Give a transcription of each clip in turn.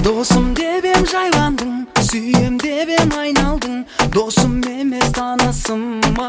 Досым деп жайландың, сүйем деп айналдың. Досым емес танысыма.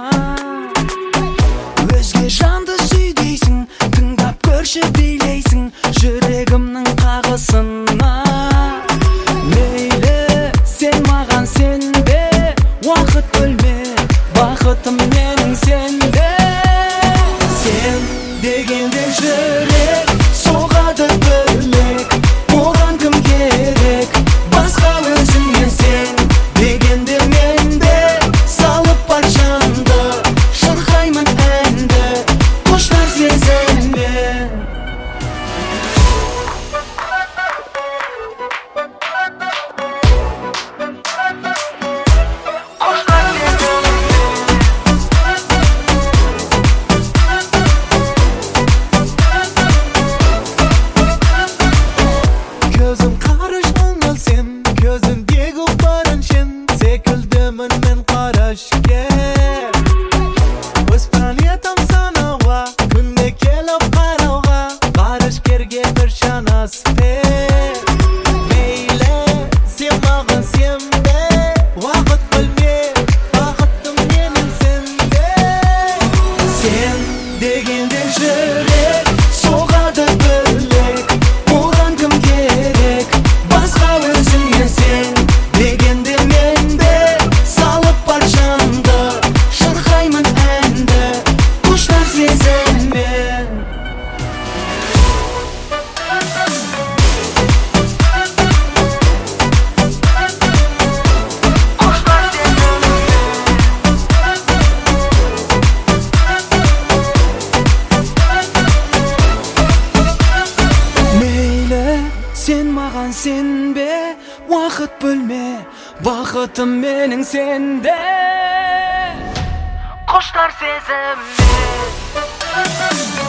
Өзге жанды сүй дейсің, тыңдап көрші билейсің, жүрегімнің қағысына. Мейлі сен маған сенбе, уақыт бөлме, бақытым менің сенде. Сен дегенде жүрек соғады бөлек, оған кім керек, басқа өзіңе. Сен дегенде менде салып бар жанды, шырқаймын әнді, құштар сезіммен. Көзім қарыш аңылсен, көзіңдегі барыншен, секілдімін мен қарашке. Өз планетам санауға, күнде келіп қарауға, ғарышкерге бір шанаспен. Мейлі сен маған сенбе, уақыт бөлме, бақытым менің сенде. Сен дегенде жүрек соғады бөлек, оған кім керек, басқа өзіңе. Сен дегенде менде салып бар жанды, шырқаймын әнді, құштар сезіммен. Мейлі сен маған сенбе, уақыт бөлме, бақытым менің сенде, құштар сезіммен.